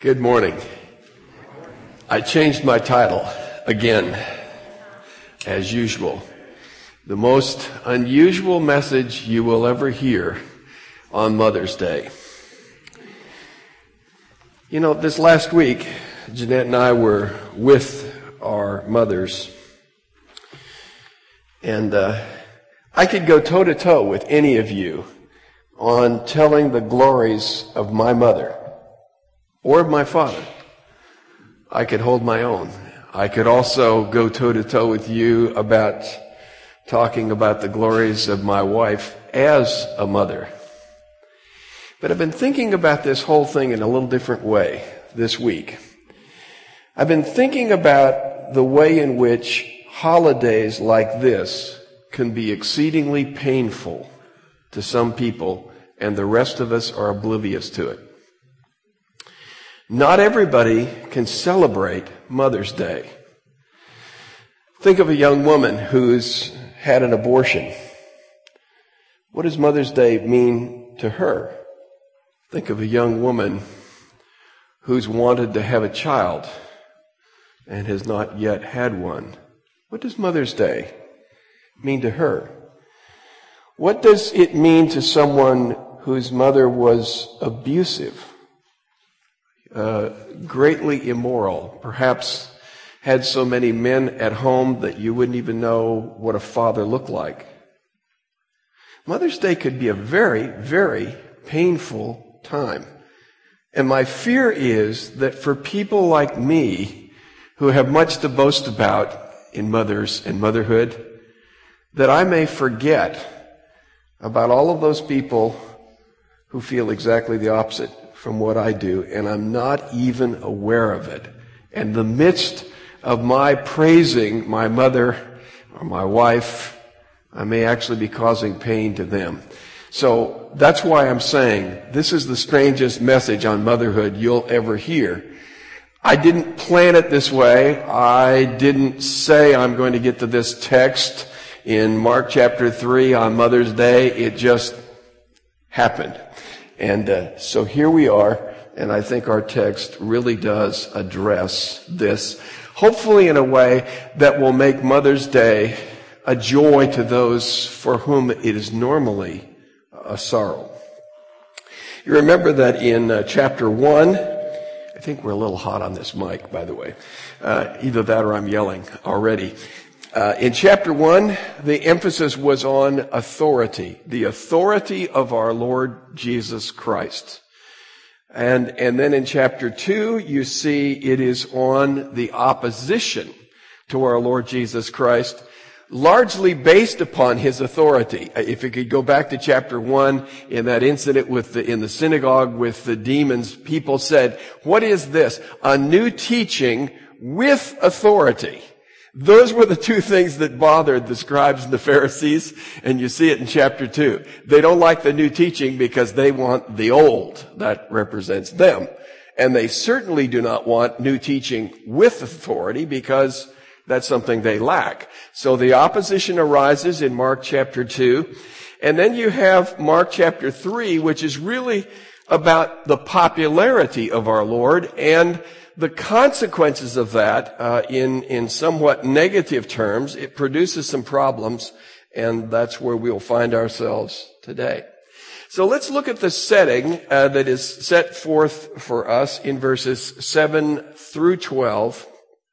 Good morning. I changed my title again, as usual. The most unusual message you will ever hear on Mother's Day. You know, this last week, Jeanette and I were with our mothers, and I could go toe-to-toe with any of you on telling the glories of my mother or of my father. I could hold my own. I could also go toe-to-toe with you about talking about the glories of my wife as a mother. But I've been thinking about this whole thing in a little different way this week. I've been thinking about the way in which holidays like this can be exceedingly painful to some people, and the rest of us are oblivious to it. Not everybody can celebrate Mother's Day. Think of a young woman who's had an abortion. What does Mother's Day mean to her? Think of a young woman who's wanted to have a child and has not yet had one. What does Mother's Day mean to her? What does it mean to someone whose mother was abusive? Greatly immoral, perhaps had so many men at home that you wouldn't even know what a father looked like. Mother's Day could be a very, very painful time. And my fear is that for people like me, who have much to boast about in mothers and motherhood, that I may forget about all of those people who feel exactly the opposite from what I do, and I'm not even aware of it. In the midst of my praising my mother or my wife, I may actually be causing pain to them. So that's why I'm saying this is the strangest message on motherhood you'll ever hear. I didn't plan it this way. I didn't say I'm going to get to this text in Mark chapter 3 on Mother's Day. It just happened. And so here we are, and I think our text really does address this, hopefully in a way that will make Mother's Day a joy to those for whom it is normally a sorrow. You remember that in chapter 1, I think we're a little hot on this mic, by the way. Either that or I'm yelling already. In chapter 1, the emphasis was on authority, the authority of our Lord Jesus Christ. And then in chapter 2, you see it is on the opposition to our Lord Jesus Christ, largely based upon his authority. If you could go back to chapter 1, in that incident in the synagogue with the demons, people said, "What is this? A new teaching with authority." Those were the two things that bothered the scribes and the Pharisees, and you see it in chapter 2. They don't like the new teaching because they want the old. That represents them. And they certainly do not want new teaching with authority because that's something they lack. So the opposition arises in Mark chapter 2. And then you have Mark chapter 3, which is really about the popularity of our Lord and the consequences of that, in somewhat negative terms. It produces some problems, and that's where we'll find ourselves today. So let's look at the setting that is set forth for us in verses 7 through 12.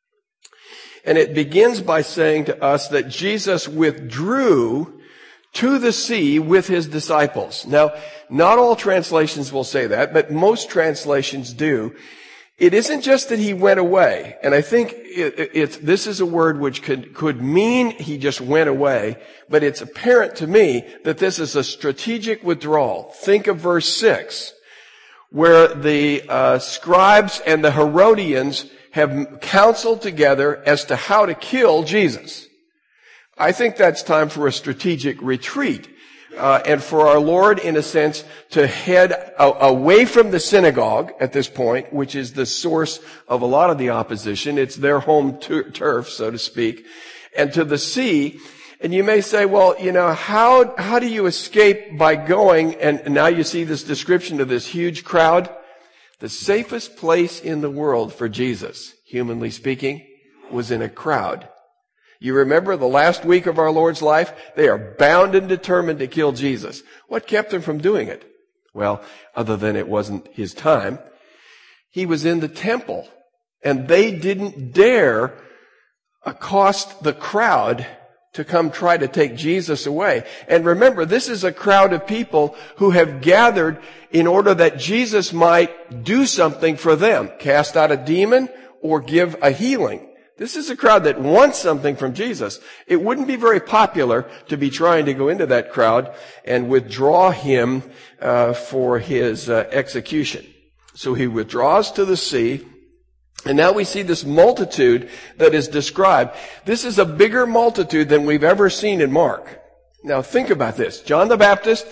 And it begins by saying to us that Jesus withdrew to the sea with his disciples. Now, not all translations will say that, but most translations do. It isn't just that he went away, and I think this is a word which could mean he just went away, but it's apparent to me that this is a strategic withdrawal. Think of verse 6, where the scribes and the Herodians have counseled together as to how to kill Jesus. I think that's time for a strategic retreat. And for our Lord, in a sense, to head away from the synagogue at this point, which is the source of a lot of the opposition. It's their home turf, so to speak, and to the sea. And you may say, well, you know, how do you escape by going? And now you see this description of this huge crowd. The safest place in the world for Jesus, humanly speaking, was in a crowd. You remember the last week of our Lord's life? They are bound and determined to kill Jesus. What kept them from doing it? Well, other than it wasn't his time, he was in the temple, and they didn't dare accost the crowd to come try to take Jesus away. And remember, this is a crowd of people who have gathered in order that Jesus might do something for them, cast out a demon or give a healing. This is a crowd that wants something from Jesus. It wouldn't be very popular to be trying to go into that crowd and withdraw him for his execution. So he withdraws to the sea. And now we see this multitude that is described. This is a bigger multitude than we've ever seen in Mark. Now think about this. John the Baptist,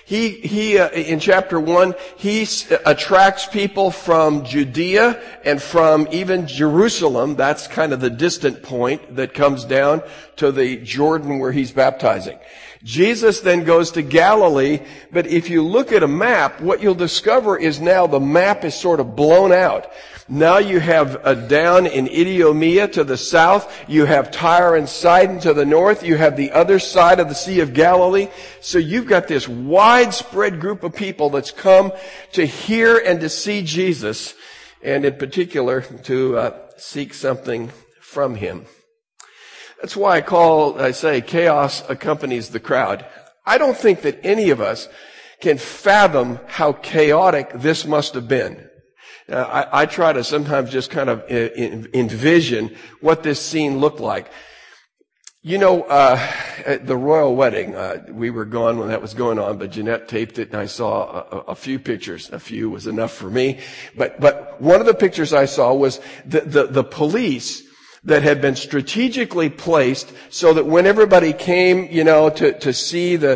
he in chapter 1, he attracts people from Judea and from even Jerusalem. That's kind of the distant point that comes down to the Jordan where he's baptizing. Jesus then goes to Galilee, but if you look at a map, what you'll discover is now the map is sort of blown out. Now you have down in Idumea to the south, you have Tyre and Sidon to the north, you have the other side of the Sea of Galilee. So you've got this widespread group of people that's come to hear and to see Jesus, and in particular to seek something from him. That's why I say chaos accompanies the crowd. I don't think that any of us can fathom how chaotic this must have been. I try to sometimes just kind of envision what this scene looked like. You know, at the royal wedding, we were gone when that was going on, but Jeanette taped it and I saw a few pictures. A few was enough for me. But one of the pictures I saw was the police that had been strategically placed so that when everybody came, you know, to see the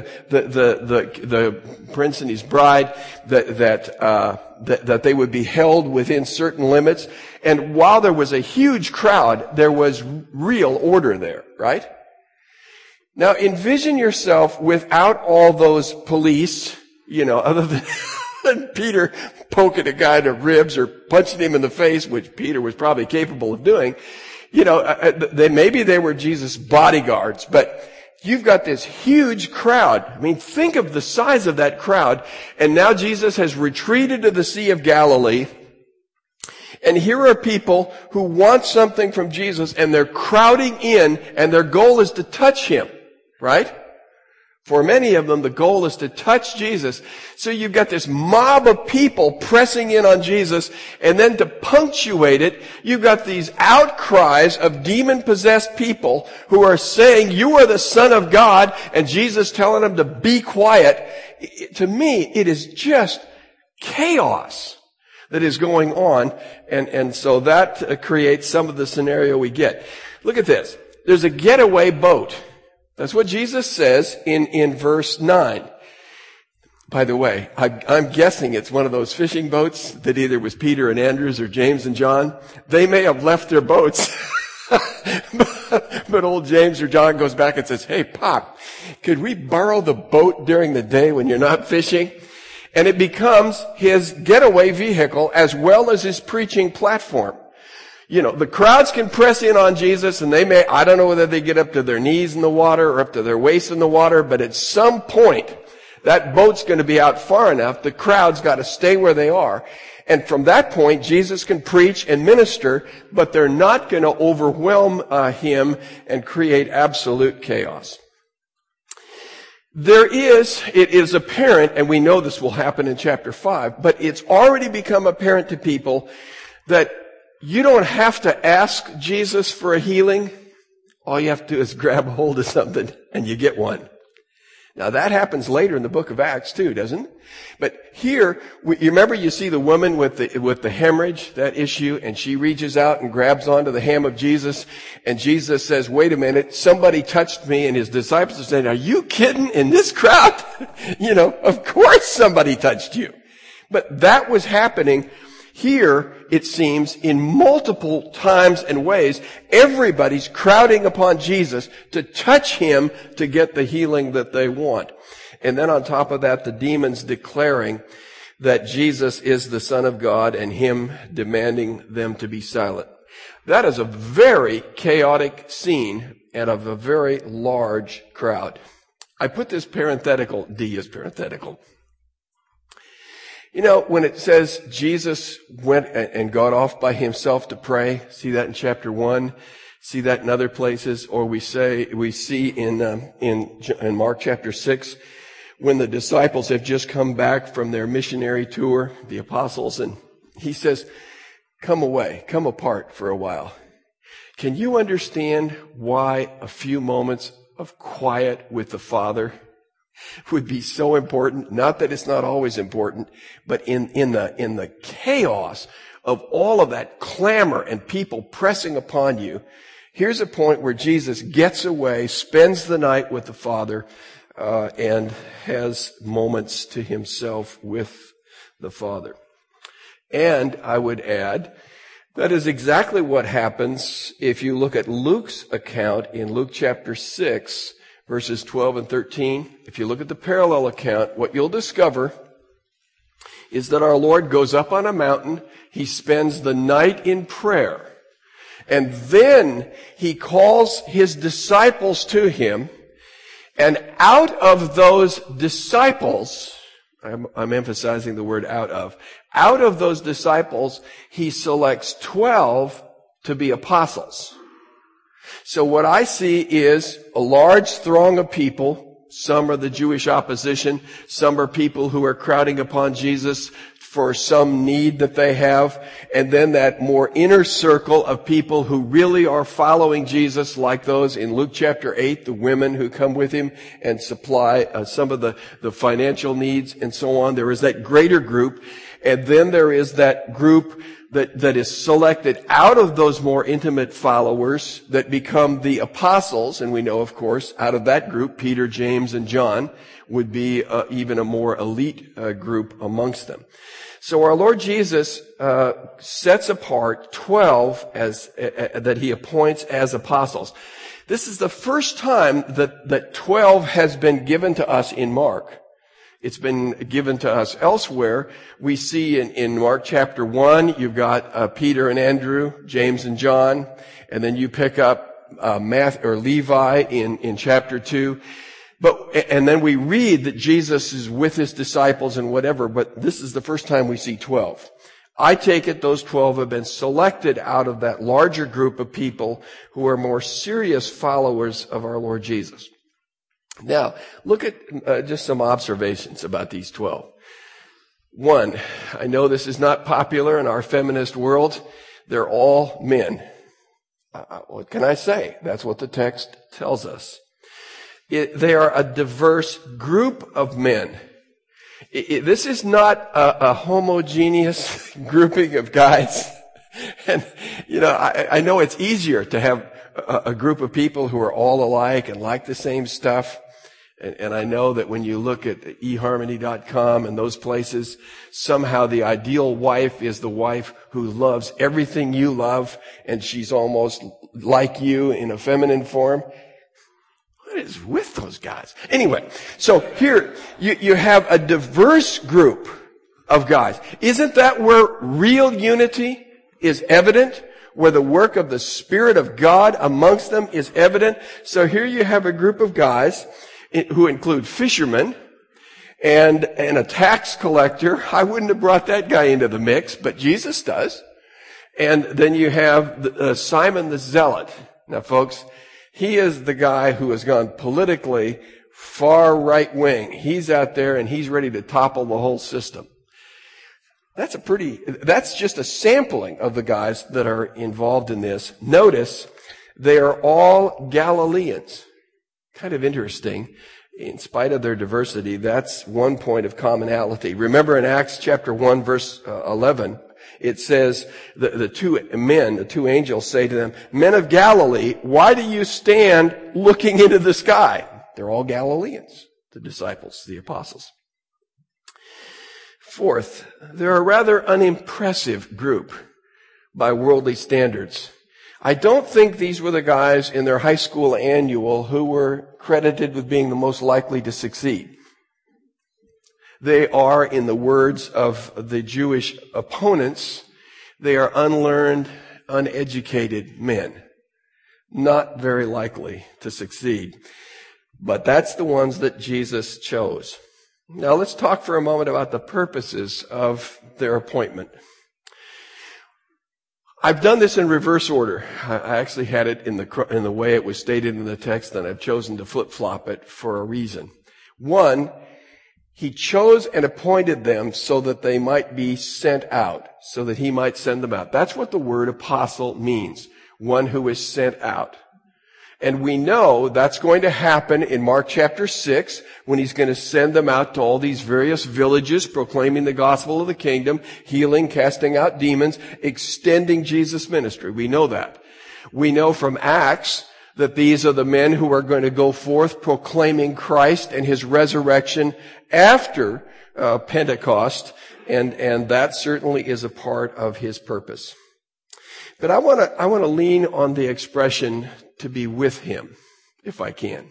prince and his bride, that they would be held within certain limits. And while there was a huge crowd, there was real order there, right? Now envision yourself without all those police, you know, other than Peter poking a guy in the ribs or punching him in the face, which Peter was probably capable of doing. You know, maybe they were Jesus' bodyguards, but you've got this huge crowd. I mean, think of the size of that crowd. And now Jesus has retreated to the Sea of Galilee. And here are people who want something from Jesus, and they're crowding in, and their goal is to touch him, right? For many of them, the goal is to touch Jesus. So you've got this mob of people pressing in on Jesus, and then to punctuate it, you've got these outcries of demon-possessed people who are saying, "You are the Son of God," and Jesus telling them to be quiet. To me, it is just chaos that is going on, and so that creates some of the scenario we get. Look at this. There's a getaway boat. That's what Jesus says in verse 9. By the way, I'm guessing it's one of those fishing boats that either was Peter and Andrews or James and John. They may have left their boats. But old James or John goes back and says, "Hey, Pop, could we borrow the boat during the day when you're not fishing?" And it becomes his getaway vehicle as well as his preaching platform. You know, the crowds can press in on Jesus, and I don't know whether they get up to their knees in the water or up to their waist in the water, but at some point, that boat's going to be out far enough, the crowd's got to stay where they are. And from that point, Jesus can preach and minister, but they're not going to overwhelm him and create absolute chaos. It is apparent, and we know this will happen in chapter 5, but it's already become apparent to people that you don't have to ask Jesus for a healing. All you have to do is grab hold of something and you get one. Now that happens later in the book of Acts too, doesn't it? But here, you remember you see the woman with the hemorrhage, that issue, and she reaches out and grabs onto the hem of Jesus, and Jesus says, "Wait a minute, somebody touched me," and his disciples are saying, "Are you kidding? In this crowd?" You know, of course somebody touched you. But that was happening here, it seems, in multiple times and ways. Everybody's crowding upon Jesus to touch him to get the healing that they want. And then on top of that, the demons declaring that Jesus is the Son of God and him demanding them to be silent. That is a very chaotic scene and of a very large crowd. I put this parenthetical, D is parenthetical. You know, when it says Jesus went and got off by himself to pray, see that in chapter 1, see that in other places, or we see in Mark chapter 6, when the disciples have just come back from their missionary tour, the apostles, and he says, come away, come apart for a while. Can you understand why a few moments of quiet with the Father would be so important? Not that it's not always important, but in the chaos of all of that clamor and people pressing upon you, here's a point where Jesus gets away, spends the night with the Father, and has moments to himself with the Father. And I would add, that is exactly what happens if you look at Luke's account in Luke chapter 6, verses 12 and 13. If you look at the parallel account, what you'll discover is that our Lord goes up on a mountain, he spends the night in prayer, and then he calls his disciples to him, and out of those disciples, I'm emphasizing the word out of those disciples, he selects 12 to be apostles. So what I see is a large throng of people. Some are the Jewish opposition. Some are people who are crowding upon Jesus for some need that they have. And then that more inner circle of people who really are following Jesus, like those in Luke chapter 8, the women who come with him and supply some of the financial needs and so on. There is that greater group. And then there is that group that is selected out of those more intimate followers that become the apostles. And we know, of course, out of that group, Peter, James, and John would be even a more elite group amongst them. So our Lord Jesus sets apart 12 that he appoints as apostles. This is the first time that 12 has been given to us in Mark. It's been given to us elsewhere. We see in Mark chapter 1, you've got Peter and Andrew, James and John, and then you pick up Levi in chapter 2. And then we read that Jesus is with his disciples and whatever, but this is the first time we see 12. I take it those 12 have been selected out of that larger group of people who are more serious followers of our Lord Jesus. Now, look at just some observations about these 12. One, I know this is not popular in our feminist world. They're all men. What can I say? That's what the text tells us. They are a diverse group of men. This is not a homogeneous grouping of guys. And, I know it's easier to have a group of people who are all alike and like the same stuff. And I know that when you look at eharmony.com and those places, somehow the ideal wife is the wife who loves everything you love, and she's almost like you in a feminine form. What is with those guys? Anyway, so here you have a diverse group of guys. Isn't that where real unity is evident? Where the work of the Spirit of God amongst them is evident? So here you have a group of guys who include fishermen and a tax collector. I wouldn't have brought that guy into the mix, but Jesus does. And then you have Simon the Zealot. Now, folks, he is the guy who has gone politically far right wing. He's out there and he's ready to topple the whole system. That's just a sampling of the guys that are involved in this. Notice they are all Galileans. Kind of interesting. In spite of their diversity, that's one point of commonality. Remember in Acts chapter 1 verse 11, it says the two angels say to them, "Men of Galilee, why do you stand looking into the sky?" They're all Galileans, the disciples, the apostles. Fourth, they're a rather unimpressive group by worldly standards. I don't think these were the guys in their high school annual who were credited with being the most likely to succeed. They are, in the words of the Jewish opponents, they are unlearned, uneducated men. Not very likely to succeed. But that's the ones that Jesus chose. Now let's talk for a moment about the purposes of their appointment. I've done this in reverse order. I actually had it in the way it was stated in the text, and I've chosen to flip-flop it for a reason. One, he chose and appointed them so that they might be sent out, so that he might send them out. That's what the word apostle means, one who is sent out. And we know that's going to happen in Mark chapter 6 when he's going to send them out to all these various villages, proclaiming the gospel of the kingdom, healing, casting out demons, extending Jesus' ministry. We know that. We know from Acts that these are the men who are going to go forth proclaiming Christ and his resurrection after Pentecost, and that certainly is a part of his purpose. But I want to lean on the expression to be with him, if I can.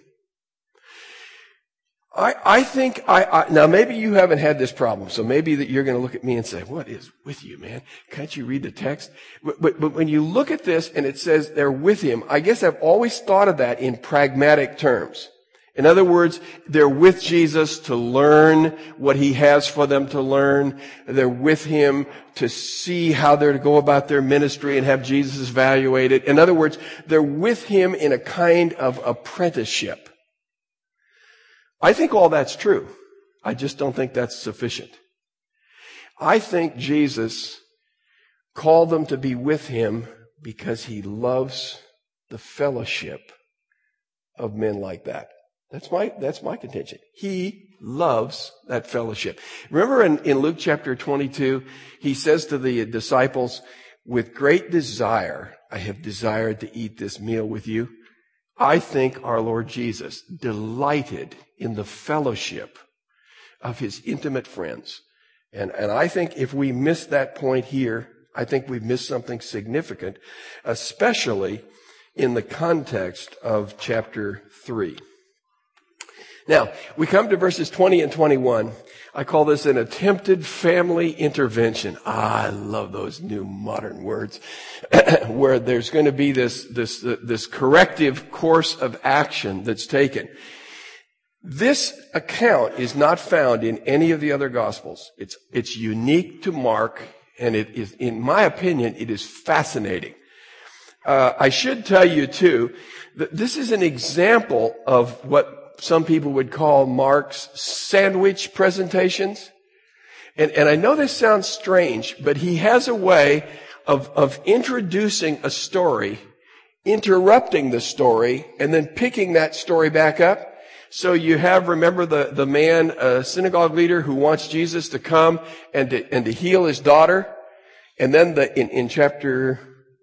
I think now maybe you haven't had this problem, so maybe that you're going to look at me and say, "What is with you, man? Can't you read the text?" But when you look at this and it says they're with him, I guess I've always thought of that in pragmatic terms. In other words, they're with Jesus to learn what he has for them to learn. They're with him to see how they're to go about their ministry and have Jesus evaluate it. In other words, they're with him in a kind of apprenticeship. I think all that's true. I just don't think that's sufficient. I think Jesus called them to be with him because he loves the fellowship of men like that. That's my contention. He loves that fellowship. Remember in Luke chapter 22, he says to the disciples, "With great desire, I have desired to eat this meal with you." I think our Lord Jesus delighted in the fellowship of his intimate friends. And I think if we miss that point here, I think we've missed something significant, especially in the context of chapter 3. Now, we come to verses 20 and 21. I call this an attempted family intervention. I love those new modern words, where there's going to be this corrective course of action that's taken. This account is not found in any of the other Gospels. It's unique to Mark, and it is, in my opinion, it is fascinating. I should tell you too that this is an example of what some people would call Mark's sandwich presentations. And I know this sounds strange, but he has a way of introducing a story, interrupting the story, and then picking that story back up. So you have, remember the man, a synagogue leader who wants Jesus to come and to heal his daughter. And then in chapter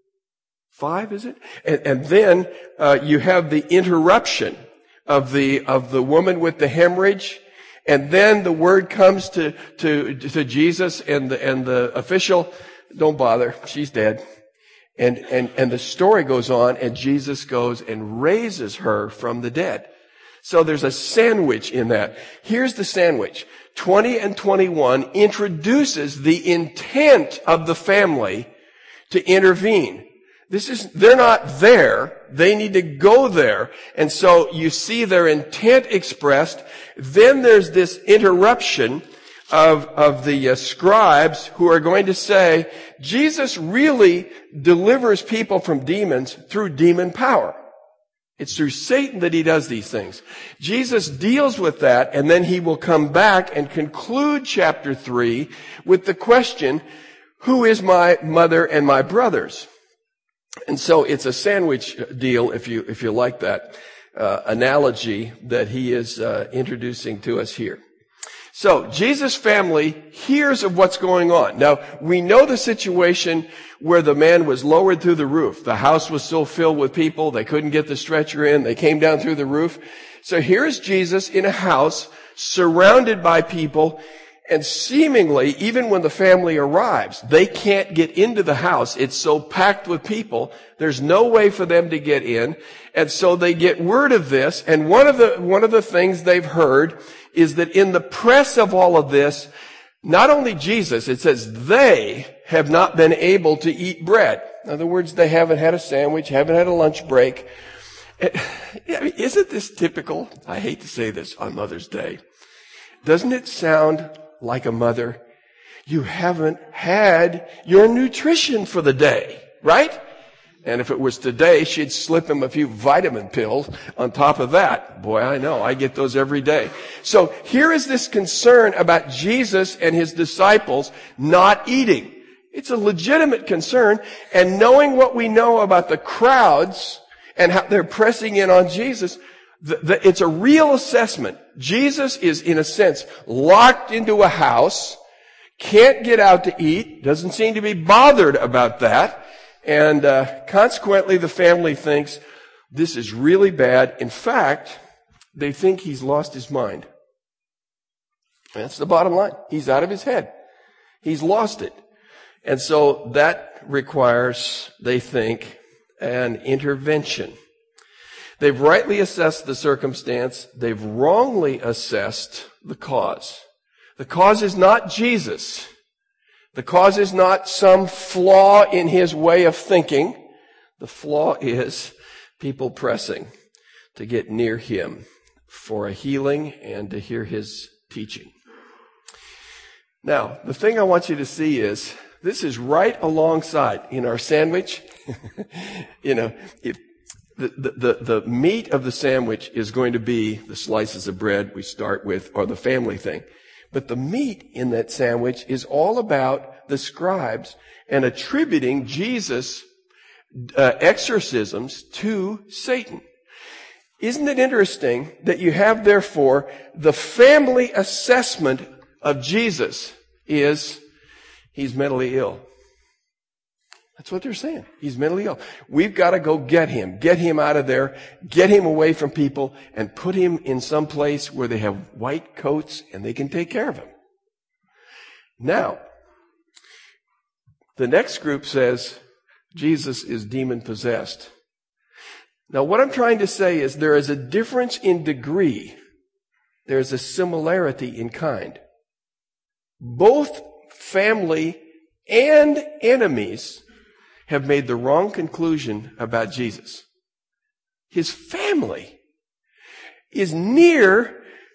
5, is it? And then you have the interruption of the woman with the hemorrhage, and then the word comes to Jesus and the official, "Don't bother, she's dead." And the story goes on, and Jesus goes and raises her from the dead. So there's a sandwich in that. Here's the sandwich. 20 and 21 introduces the intent of the family to intervene. They're not there. They need to go there. And so you see their intent expressed. Then there's this interruption of the scribes who are going to say, Jesus really delivers people from demons through demon power. It's through Satan that he does these things. Jesus deals with that, and then he will come back and conclude chapter 3 with the question, who is my mother and my brothers? And so it's a sandwich deal, if you like that analogy that he is introducing to us here. So Jesus' family hears of what's going on. Now, we know the situation where the man was lowered through the roof. The house was still filled with people. They couldn't get the stretcher in. They came down through the roof. So here's Jesus in a house surrounded by people. And seemingly, even when the family arrives, they can't get into the house. It's so packed with people. There's no way for them to get in. And so they get word of this. And one of the things they've heard is that in the press of all of this, not only Jesus, it says they have not been able to eat bread. In other words, they haven't had a sandwich, haven't had a lunch break. Isn't this typical? I hate to say this on Mother's Day. Doesn't it sound like a mother? You haven't had your nutrition for the day, right? And if it was today, she'd slip him a few vitamin pills on top of that. Boy, I know. I get those every day. So here is this concern about Jesus and his disciples not eating. It's a legitimate concern. And knowing what we know about the crowds and how they're pressing in on Jesus, it's a real assessment. Jesus is, in a sense, locked into a house, can't get out to eat, doesn't seem to be bothered about that, and consequently the family thinks this is really bad. In fact, they think he's lost his mind. That's the bottom line. He's out of his head. He's lost it. And so that requires, they think, an intervention. They've rightly assessed the circumstance. They've wrongly assessed the cause. The cause is not Jesus. The cause is not some flaw in his way of thinking. The flaw is people pressing to get near him for a healing and to hear his teaching. Now, the thing I want you to see is this is right alongside in our sandwich. If the meat of the sandwich is going to be the slices of bread we start with, or the family thing. But the meat in that sandwich is all about the scribes and attributing Jesus' exorcisms to Satan. Isn't it interesting that you have, therefore, the family assessment of Jesus is he's mentally ill. That's what they're saying. He's mentally ill. We've got to go get him out of there, get him away from people, and put him in some place where they have white coats and they can take care of him. Now, the next group says Jesus is demon-possessed. Now, what I'm trying to say is there is a difference in degree. There's a similarity in kind. Both family and enemies have made the wrong conclusion about Jesus. His family is nearer,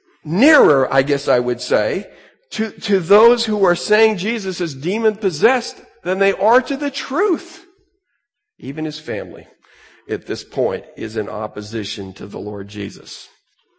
I guess I would say, to those who are saying Jesus is demon-possessed than they are to the truth. Even his family, at this point, is in opposition to the Lord Jesus.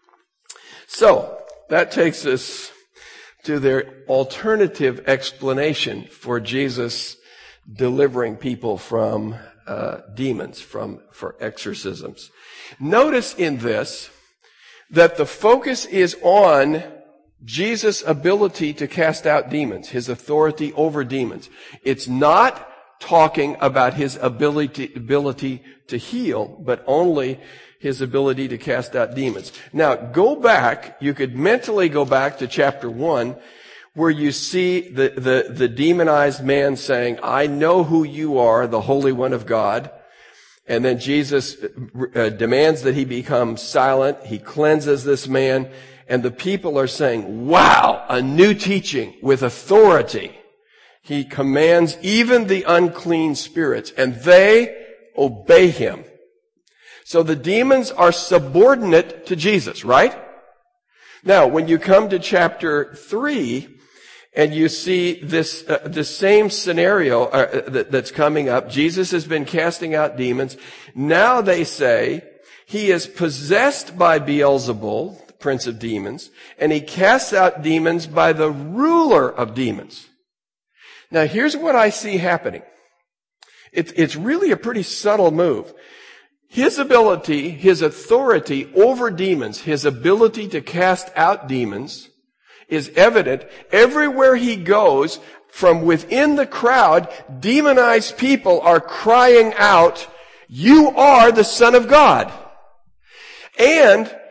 So, that takes us to their alternative explanation for Jesus delivering people from demons, for exorcisms. Notice in this that the focus is on Jesus' ability to cast out demons, his authority over demons. It's not talking about his ability to heal, but only his ability to cast out demons. Now, you could mentally go back to chapter 1, where you see the demonized man saying, I know who you are, the Holy One of God. And then Jesus demands that he become silent. He cleanses this man. And the people are saying, wow, a new teaching with authority. He commands even the unclean spirits, and they obey him. So the demons are subordinate to Jesus, right? Now, when you come to chapter 3, and you see this, the same scenario that's coming up. Jesus has been casting out demons. Now they say he is possessed by Beelzebul, the prince of demons, and he casts out demons by the ruler of demons. Now here's what I see happening. It's really a pretty subtle move. His ability, his authority over demons, his ability to cast out demons is evident everywhere he goes. From within the crowd, demonized people are crying out, you are the Son of God. And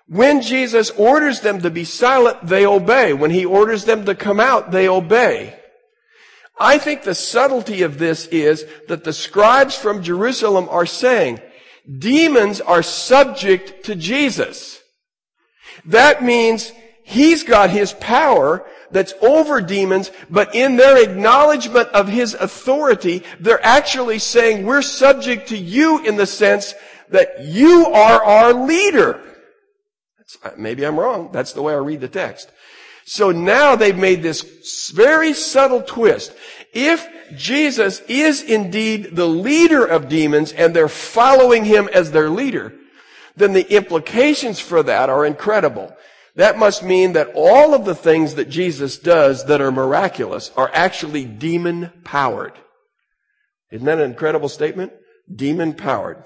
When Jesus orders them to be silent, they obey. When he orders them to come out, they obey. I think the subtlety of this is that the scribes from Jerusalem are saying, demons are subject to Jesus. That means he's got his power that's over demons, but in their acknowledgement of his authority, they're actually saying, we're subject to you in the sense that you are our leader. Maybe I'm wrong. That's the way I read the text. So now they've made this very subtle twist. If Jesus is indeed the leader of demons and they're following him as their leader, then the implications for that are incredible. That must mean that all of the things that Jesus does that are miraculous are actually demon-powered. Isn't that an incredible statement? Demon-powered.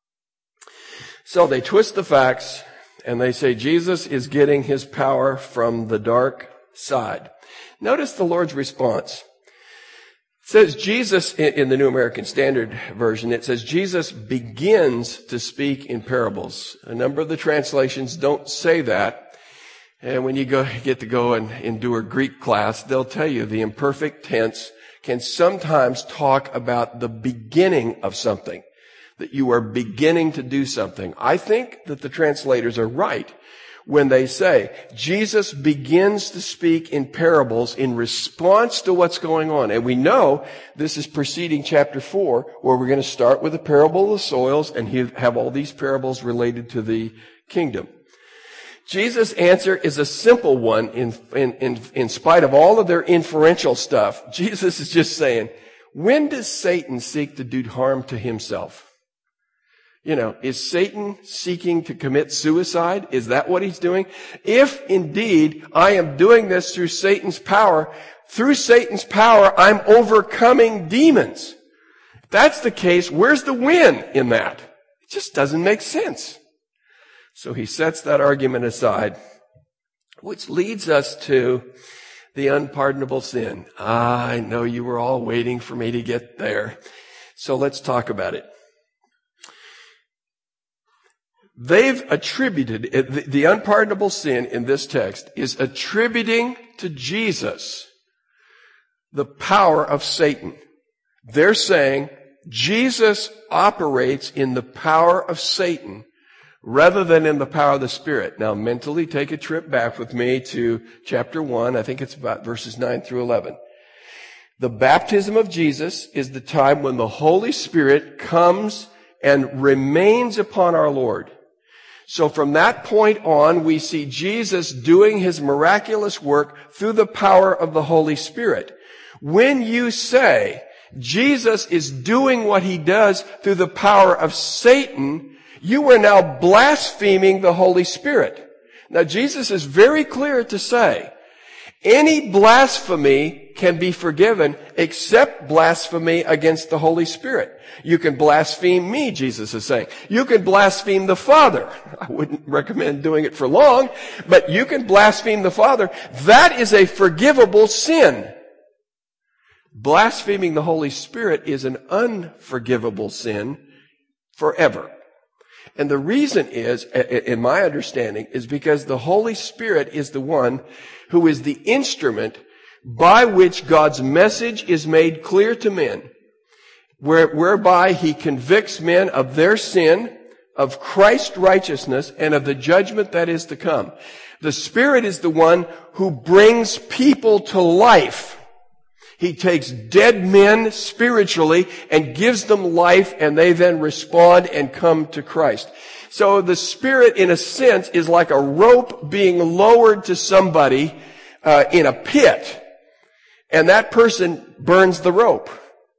So they twist the facts and they say Jesus is getting his power from the dark side. Notice the Lord's response. It says Jesus, in the New American Standard Version, it says Jesus begins to speak in parables. A number of the translations don't say that. And when you get to go and endure Greek class, they'll tell you the imperfect tense can sometimes talk about the beginning of something, that you are beginning to do something. I think that the translators are right when they say Jesus begins to speak in parables in response to what's going on. And we know this is preceding chapter 4, where we're going to start with the parable of the soils and have all these parables related to the kingdom. Jesus' answer is a simple one in spite of all of their inferential stuff. Jesus is just saying, when does Satan seek to do harm to himself? Is Satan seeking to commit suicide? Is that what he's doing? If indeed I am doing this through Satan's power, I'm overcoming demons. If that's the case, where's the win in that? It just doesn't make sense. So he sets that argument aside, which leads us to the unpardonable sin. I know you were all waiting for me to get there. So let's talk about it. They've attributed, the unpardonable sin in this text is attributing to Jesus the power of Satan. They're saying Jesus operates in the power of Satan rather than in the power of the Spirit. Now, mentally take a trip back with me to chapter 1. I think it's about verses 9 through 11. The baptism of Jesus is the time when the Holy Spirit comes and remains upon our Lord. So from that point on, we see Jesus doing his miraculous work through the power of the Holy Spirit. When you say Jesus is doing what he does through the power of Satan, you are now blaspheming the Holy Spirit. Now, Jesus is very clear to say, any blasphemy can be forgiven except blasphemy against the Holy Spirit. You can blaspheme me, Jesus is saying. You can blaspheme the Father. I wouldn't recommend doing it for long, but you can blaspheme the Father. That is a forgivable sin. Blaspheming the Holy Spirit is an unforgivable sin forever. And the reason is, in my understanding, is because the Holy Spirit is the one who is the instrument by which God's message is made clear to men, whereby he convicts men of their sin, of Christ's righteousness, and of the judgment that is to come. The Spirit is the one who brings people to life. He takes dead men spiritually and gives them life, and they then respond and come to Christ. So the Spirit, in a sense, is like a rope being lowered to somebody in a pit, and that person burns the rope.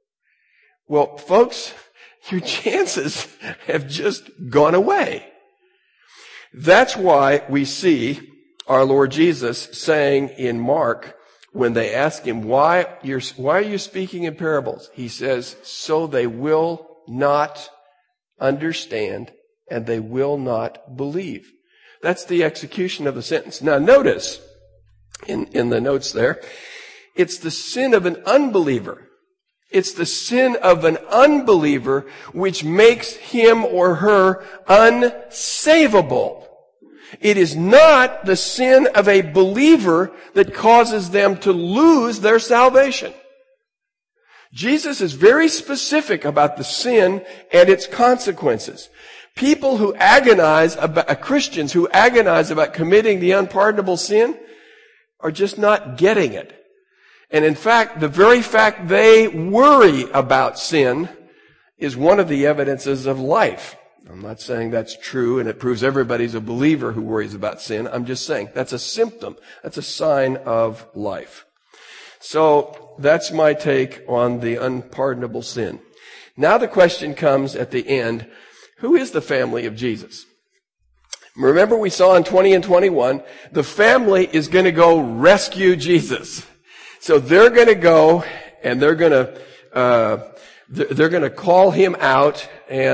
Well, folks, your chances have just gone away. That's why we see our Lord Jesus saying in Mark, when they ask him, why are you speaking in parables? He says, so they will not understand and they will not believe. That's the execution of the sentence. Now notice, in the notes there, it's the sin of an unbeliever. It's the sin of an unbeliever which makes him or her unsavable. It is not the sin of a believer that causes them to lose their salvation. Jesus is very specific about the sin and its consequences. People who agonize about, Christians who agonize about committing the unpardonable sin are just not getting it. And in fact, the very fact they worry about sin is one of the evidences of life. I'm not saying that's true and it proves everybody's a believer who worries about sin. I'm just saying that's a symptom. That's a sign of life. So that's my take on the unpardonable sin. Now the question comes at the end, who is the family of Jesus? Remember we saw in 20 and 21, the family is going to go rescue Jesus. So they're going to go and they're going to call him out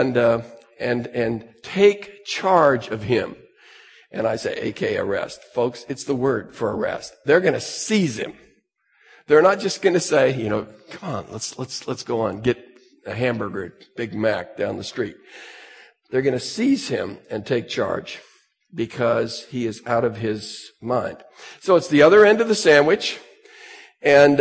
and take charge of him. And I say, AK arrest. Folks, it's the word for arrest. They're going to seize him. They're not just going to say, come on, let's go on, get a hamburger at Big Mac down the street. They're going to seize him and take charge because he is out of his mind. So it's the other end of the sandwich, and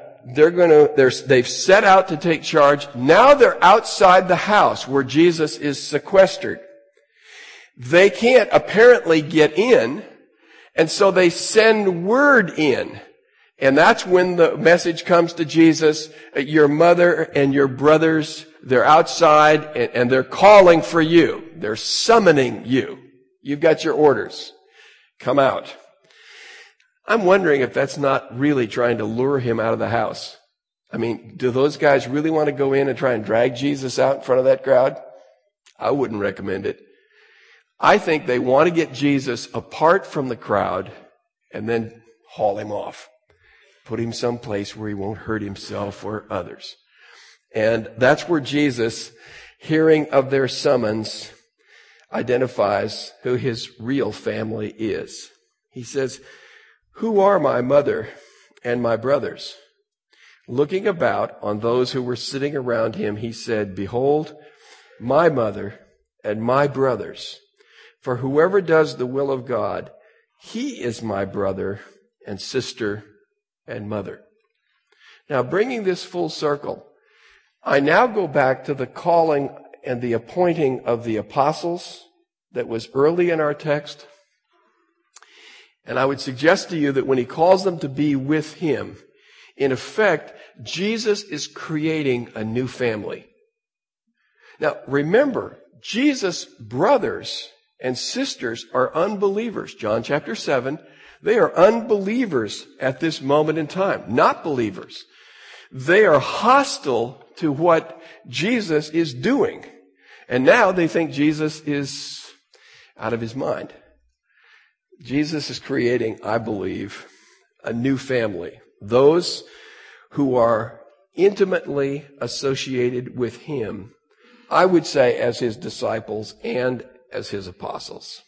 they've set out to take charge. Now they're outside the house where Jesus is sequestered. They can't apparently get in, and so they send word in. And that's when the message comes to Jesus, your mother and your brothers, they're outside and they're calling for you. They're summoning you. You've got your orders. Come out. I'm wondering if that's not really trying to lure him out of the house. I mean, do those guys really want to go in and try and drag Jesus out in front of that crowd? I wouldn't recommend it. I think they want to get Jesus apart from the crowd and then haul him off. Put him someplace where he won't hurt himself or others. And that's where Jesus, hearing of their summons, identifies who his real family is. He says, "Who are my mother and my brothers?" Looking about on those who were sitting around him, he said, "Behold, my mother and my brothers. For whoever does the will of God, he is my brother and sister and mother." Now, bringing this full circle, I now go back to the calling and the appointing of the apostles that was early in our text. And I would suggest to you that when he calls them to be with him, in effect, Jesus is creating a new family. Now, remember, Jesus' brothers and sisters are unbelievers. John chapter 7. They are unbelievers at this moment in time, not believers. They are hostile to what Jesus is doing. And now they think Jesus is out of his mind. Jesus is creating, I believe, a new family. Those who are intimately associated with him, I would say as his disciples and as his apostles.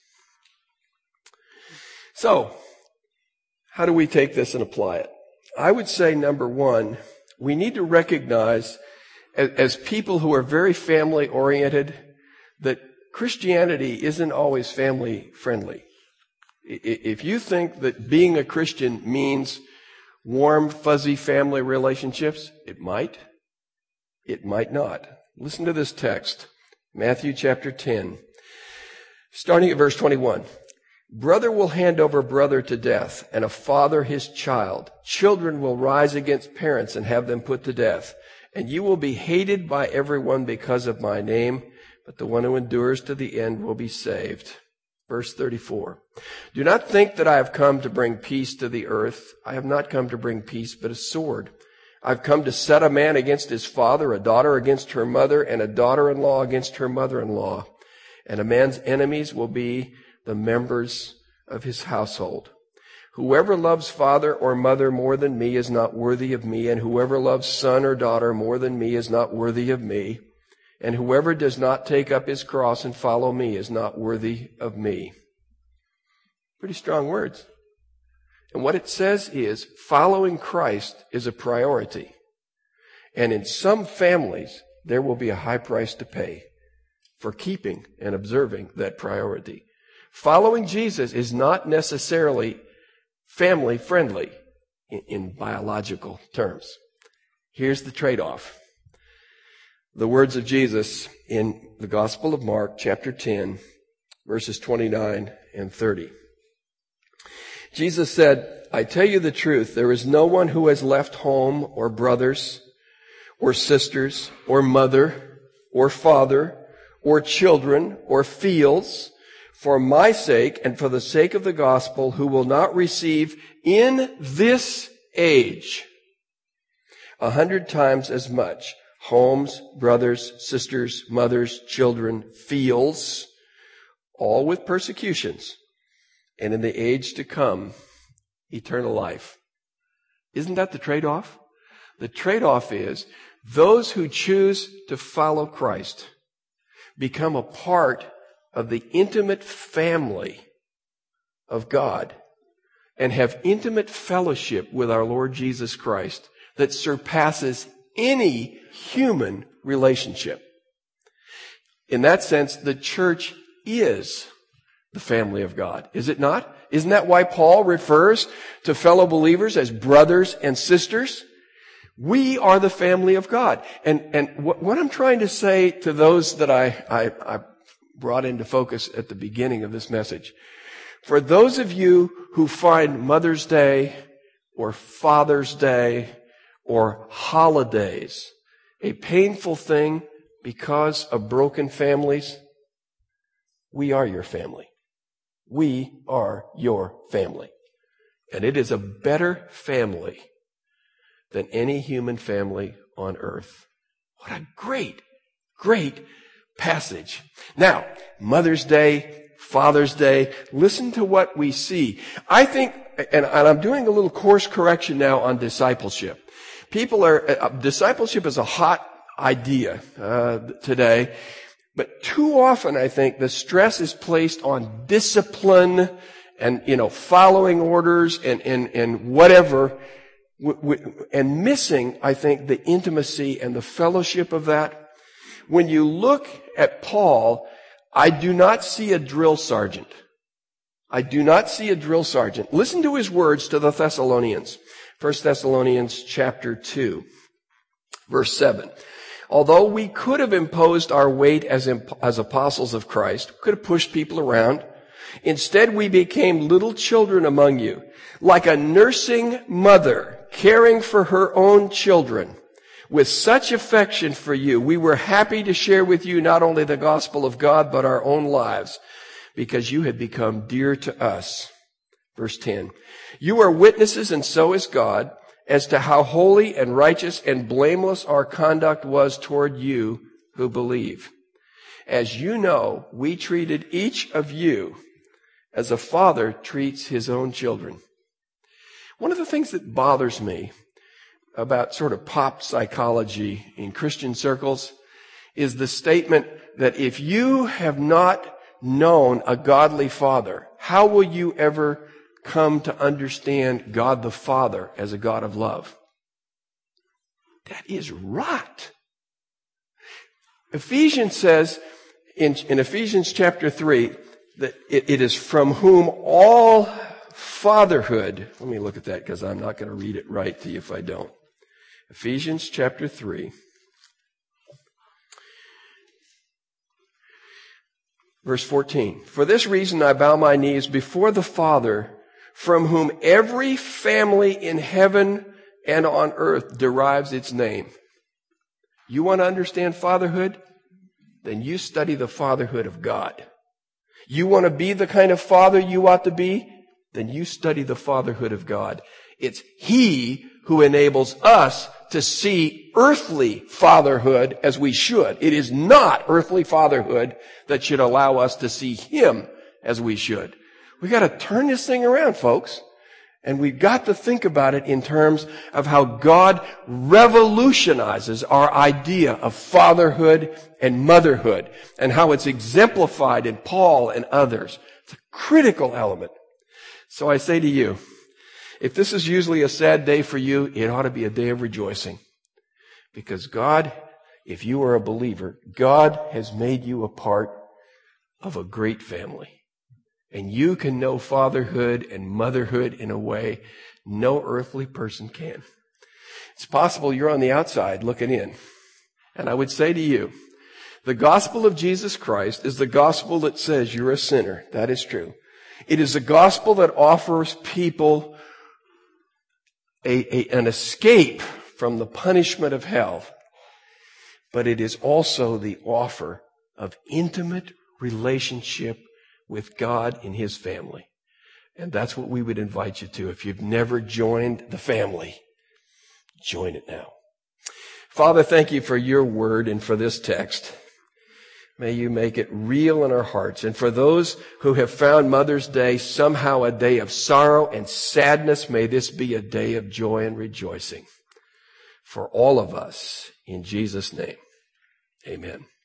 So, how do we take this and apply it? I would say, number one, we need to recognize as people who are very family oriented that Christianity isn't always family friendly. If you think that being a Christian means warm, fuzzy family relationships, it might. It might not. Listen to this text, Matthew chapter 10, starting at verse 21. "Brother will hand over brother to death, and a father his child. Children will rise against parents and have them put to death. And you will be hated by everyone because of my name, but the one who endures to the end will be saved." Verse 34. "Do not think that I have come to bring peace to the earth. I have not come to bring peace, but a sword. I've come to set a man against his father, a daughter against her mother, and a daughter-in-law against her mother-in-law. And a man's enemies will be the members of his household. Whoever loves father or mother more than me is not worthy of me, and whoever loves son or daughter more than me is not worthy of me. And whoever does not take up his cross and follow me is not worthy of me." Pretty strong words. And what it says is following Christ is a priority. And in some families, there will be a high price to pay for keeping and observing that priority. Following Jesus is not necessarily family friendly in biological terms. Here's the trade-off. The words of Jesus in the Gospel of Mark, chapter 10, verses 29 and 30. Jesus said, I tell you the truth, there is no one who has left home or brothers or sisters or mother or father or children or fields for my sake and for the sake of the gospel who will not receive in this age 100 times as much homes, brothers, sisters, mothers, children, fields, all with persecutions, and in the age to come, eternal life. Isn't that the trade-off? The trade-off is those who choose to follow Christ become a part of the intimate family of God and have intimate fellowship with our Lord Jesus Christ that surpasses any human relationship. In that sense, the church is the family of God, is it not? Isn't that why Paul refers to fellow believers as brothers and sisters? We are the family of God. And what I'm trying to say to those that I brought into focus at the beginning of this message, for those of you who find Mother's Day or Father's Day or holidays a painful thing because of broken families, we are your family. We are your family. And it is a better family than any human family on earth. What a great, great passage. Now, Mother's Day, Father's Day, listen to what we see. I think, and I'm doing a little course correction now on discipleship. Discipleship is a hot idea today. But too often, I think, the stress is placed on discipline and, following orders and whatever, and missing, I think, the intimacy and the fellowship of that. When you look at Paul, I do not see a drill sergeant. I do not see a drill sergeant. Listen to his words to the Thessalonians. 1 Thessalonians chapter 2, verse 7. Although we could have imposed our weight as apostles of Christ, could have pushed people around, instead we became little children among you, like a nursing mother caring for her own children. With such affection for you, we were happy to share with you not only the gospel of God, but our own lives, because you had become dear to us. Verse 10. You are witnesses, and so is God, as to how holy and righteous and blameless our conduct was toward you who believe. As you know, we treated each of you as a father treats his own children. One of the things that bothers me about sort of pop psychology in Christian circles is the statement that if you have not known a godly father, how will you ever come to understand God the Father as a God of love? That is rot. Ephesians says in Ephesians chapter 3 that it is from whom all fatherhood. Let me look at that because I'm not going to read it right to you if I don't. Ephesians chapter 3. Verse 14. For this reason I bow my knees before the Father, from whom every family in heaven and on earth derives its name. You want to understand fatherhood? Then you study the fatherhood of God. You want to be the kind of father you ought to be? Then you study the fatherhood of God. It's He who enables us to see earthly fatherhood as we should. It is not earthly fatherhood that should allow us to see Him as we should. We've got to turn this thing around, folks. And we've got to think about it in terms of how God revolutionizes our idea of fatherhood and motherhood and how it's exemplified in Paul and others. It's a critical element. So I say to you, if this is usually a sad day for you, it ought to be a day of rejoicing. Because God, if you are a believer, God has made you a part of a great family. And you can know fatherhood and motherhood in a way no earthly person can. It's possible you're on the outside looking in. And I would say to you, the gospel of Jesus Christ is the gospel that says you're a sinner. That is true. It is a gospel that offers people an escape from the punishment of hell. But it is also the offer of intimate relationship with God in His family. And that's what we would invite you to. If you've never joined the family, join it now. Father, thank you for your word and for this text. May you make it real in our hearts. And for those who have found Mother's Day somehow a day of sorrow and sadness, may this be a day of joy and rejoicing for all of us. In Jesus' name, amen.